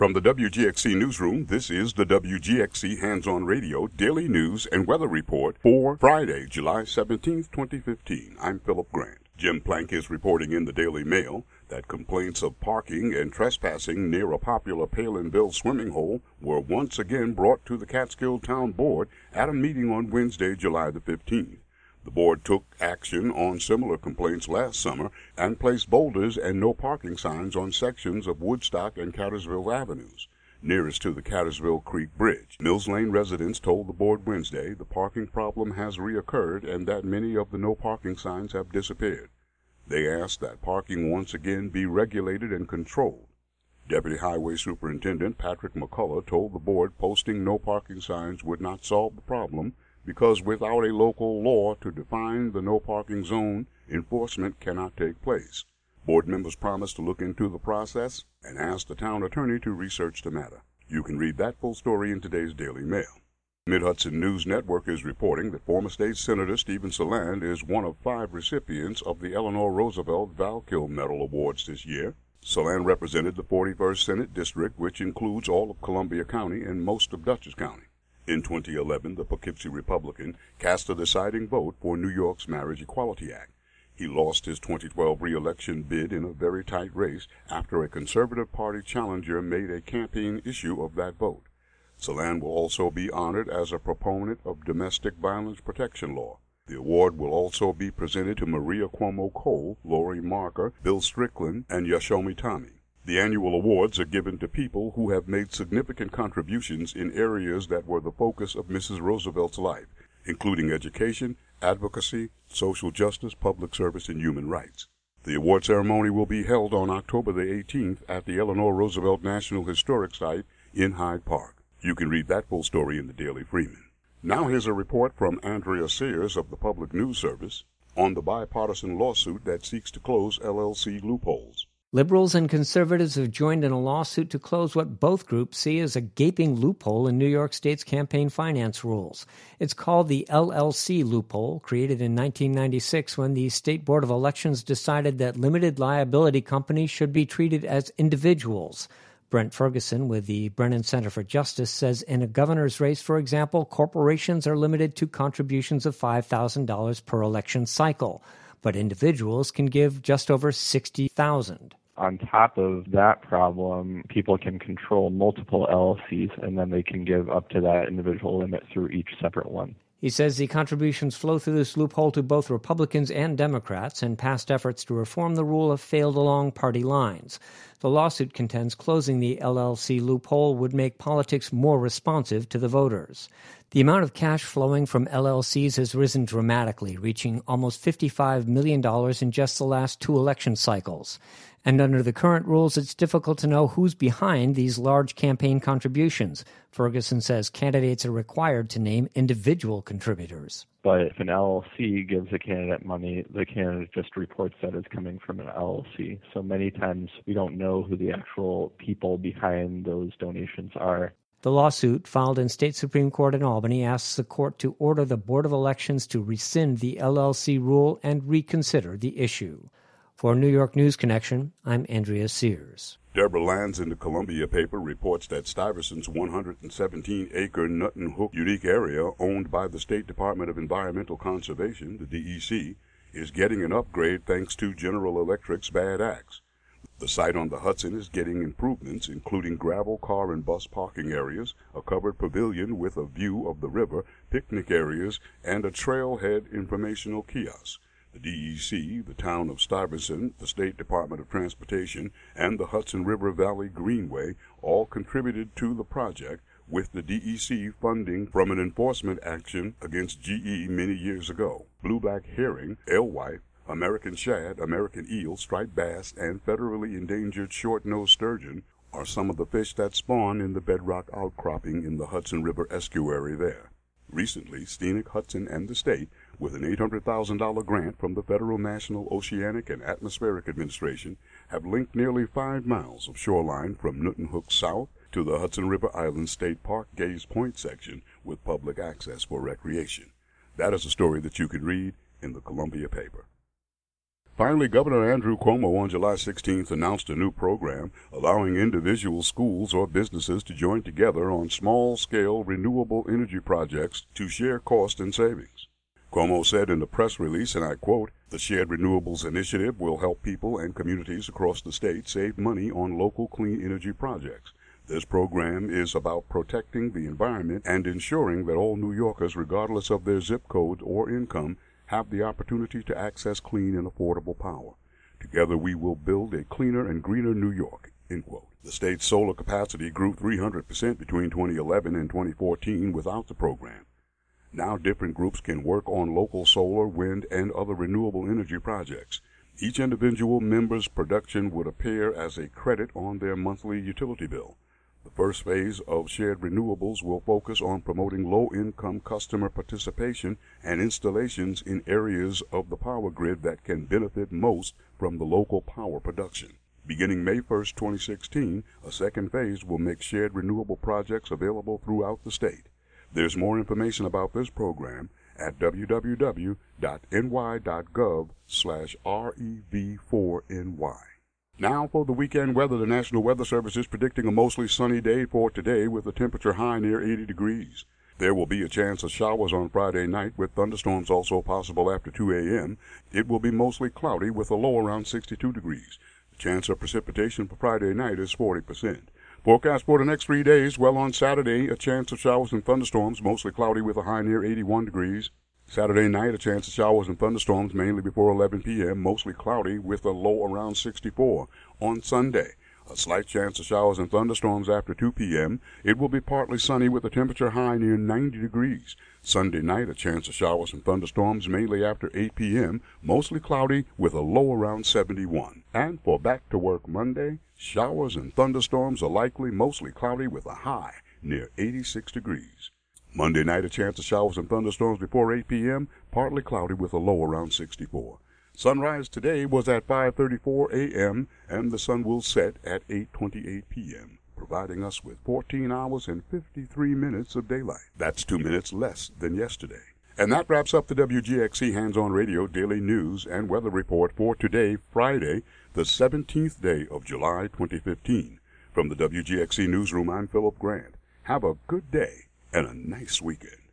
From the WGXC Newsroom, this is the WGXC Hands-On Radio Daily News and Weather Report for Friday, July 17, 2015. I'm Philip Grant. Jim Plank is reporting in the Daily Mail that complaints of parking and trespassing near a popular Palinville swimming hole were once again brought to the Catskill Town Board at a meeting on Wednesday, July the 15th. The board took action on similar complaints last summer and placed boulders and no parking signs on sections of Woodstock and Cartersville Avenues, nearest to the Cartersville Creek Bridge. Mills Lane residents told the board Wednesday the parking problem has reoccurred and that many of the no parking signs have disappeared. They asked that parking once again be regulated and controlled. Deputy Highway Superintendent Patrick McCullough told the board posting no parking signs would not solve the problem because without a local law to define the no parking zone, enforcement cannot take place. Board members promised to look into the process and asked the town attorney to research the matter. You can read that full story in today's Daily Mail. Mid-Hudson News Network is reporting that former state senator Stephen Saland is one of 5 recipients of the Eleanor Roosevelt Valkill Medal Awards this year. Saland represented the 41st Senate District, which includes all of Columbia County and most of Dutchess County. In 2011, the Poughkeepsie Republican cast a deciding vote for New York's Marriage Equality Act. He lost his 2012 re-election bid in a very tight race after a Conservative Party challenger made a campaign issue of that vote. Saland will also be honored as a proponent of domestic violence protection law. The award will also be presented to Maria Cuomo Cole, Lori Marker, Bill Strickland, and Yashomi Tommy. The annual awards are given to people who have made significant contributions in areas that were the focus of Mrs. Roosevelt's life, including education, advocacy, social justice, public service, and human rights. The award ceremony will be held on October the 18th at the Eleanor Roosevelt National Historic Site in Hyde Park. You can read that full story in the Daily Freeman. Now here's a report from Andrea Sears of the Public News Service on the bipartisan lawsuit that seeks to close LLC loopholes. Liberals and conservatives have joined in a lawsuit to close what both groups see as a gaping loophole in New York State's campaign finance rules. It's called the LLC loophole, created in 1996 when the State Board of Elections decided that limited liability companies should be treated as individuals. Brent Ferguson with the Brennan Center for Justice says in a governor's race, for example, corporations are limited to contributions of $5,000 per election cycle, but individuals can give just over $60,000. On top of that problem, people can control multiple LLCs, and then they can give up to that individual limit through each separate one. He says the contributions flow through this loophole to both Republicans and Democrats, and past efforts to reform the rule have failed along party lines. The lawsuit contends closing the LLC loophole would make politics more responsive to the voters. The amount of cash flowing from LLCs has risen dramatically, reaching almost $55 million in just the last 2 election cycles. And under the current rules, it's difficult to know who's behind these large campaign contributions. Ferguson says candidates are required to name individual contributors. But if an LLC gives a candidate money, the candidate just reports that it's coming from an LLC. So many times we don't know who the actual people behind those donations are. The lawsuit, filed in State Supreme Court in Albany, asks the court to order the Board of Elections to rescind the LLC rule and reconsider the issue. For New York News Connection, I'm Andrea Sears. Deborah Lands in the Columbia paper reports that Stuyvesant's 117-acre Nutton Hook unique area owned by the State Department of Environmental Conservation, the DEC, is getting an upgrade thanks to General Electric's bad acts. The site on the Hudson is getting improvements, including gravel car and bus parking areas, a covered pavilion with a view of the river, picnic areas, and a trailhead informational kiosk. The DEC, the town of Stuyvesant, the State Department of Transportation, and the Hudson River Valley Greenway all contributed to the project, with the DEC funding from an enforcement action against GE many years ago. Blue-black herring, alewife, American shad, American eel, striped bass, and federally endangered short-nosed sturgeon are some of the fish that spawn in the bedrock outcropping in the Hudson River estuary there. Recently, Steenick, Hudson, and the state, with an $800,000 grant from the Federal National Oceanic and Atmospheric Administration, have linked nearly 5 miles of shoreline from Newton Hook south to the Hudson River Island State Park Gaze Point section with public access for recreation. That is a story that you can read in the Columbia paper. Finally, Governor Andrew Cuomo on July 16th announced a new program allowing individual schools or businesses to join together on small-scale renewable energy projects to share cost and savings. Cuomo said in the press release, and I quote, "The Shared Renewables Initiative will help people and communities across the state save money on local clean energy projects. This program is about protecting the environment and ensuring that all New Yorkers, regardless of their zip code or income, have the opportunity to access clean and affordable power. Together we will build a cleaner and greener New York," end quote. The state's solar capacity grew 300% between 2011 and 2014 without the program. Now different groups can work on local solar, wind, and other renewable energy projects. Each individual member's production would appear as a credit on their monthly utility bill. The first phase of Shared Renewables will focus on promoting low-income customer participation and installations in areas of the power grid that can benefit most from the local power production. Beginning May 1st, 2016, a second phase will make shared renewable projects available throughout the state. There's more information about this program at www.ny.gov/REV4NY. Now for the weekend weather. The National Weather Service is predicting a mostly sunny day for today with a temperature high near 80 degrees. There will be a chance of showers on Friday night with thunderstorms also possible after 2 a.m. It will be mostly cloudy with a low around 62 degrees. The chance of precipitation for Friday night is 40%. Forecast for the next 3 days. Well, on Saturday, a chance of showers and thunderstorms, mostly cloudy with a high near 81 degrees. Saturday night, a chance of showers and thunderstorms mainly before 11 p.m., mostly cloudy with a low around 64. On Sunday, a slight chance of showers and thunderstorms after 2 p.m. It will be partly sunny with a temperature high near 90 degrees. Sunday night, a chance of showers and thunderstorms mainly after 8 p.m., mostly cloudy with a low around 71. And for back to work Monday, showers and thunderstorms are likely, mostly cloudy with a high near 86 degrees. Monday night, a chance of showers and thunderstorms before 8 p.m., partly cloudy with a low around 64. Sunrise today was at 5:34 a.m., and the sun will set at 8:28 p.m., providing us with 14 hours and 53 minutes of daylight. That's 2 minutes less than yesterday. And that wraps up the WGXC Hands-On Radio Daily News and Weather Report for today, Friday, the 17th day of July 2015. From the WGXC Newsroom, I'm Philip Grant. Have a good day and a nice weekend.